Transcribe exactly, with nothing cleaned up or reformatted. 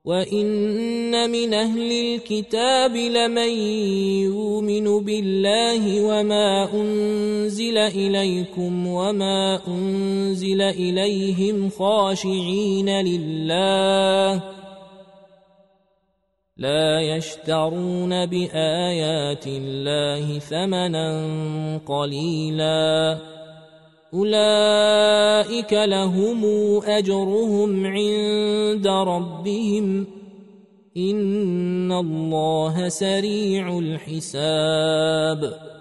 وَإِنَّ مِنْ أَهْلِ الْكِتَابِ لَمَنْ يُؤْمِنُ بِاللَّهِ وَمَا أُنْزِلَ إِلَيْكُمْ وَمَا أُنْزِلَ إِلَيْهِمْ خَاشِعِينَ لِلَّهِ لَا يَشْتَرُونَ بِآيَاتِ اللَّهِ ثَمَنًا قَلِيلًا أُولَئِكَ لَهُمْ أَجْرُهُمْ عِندَ رَبِّهِمْ إِنَّ اللَّهَ سَرِيعُ الْحِسَابِ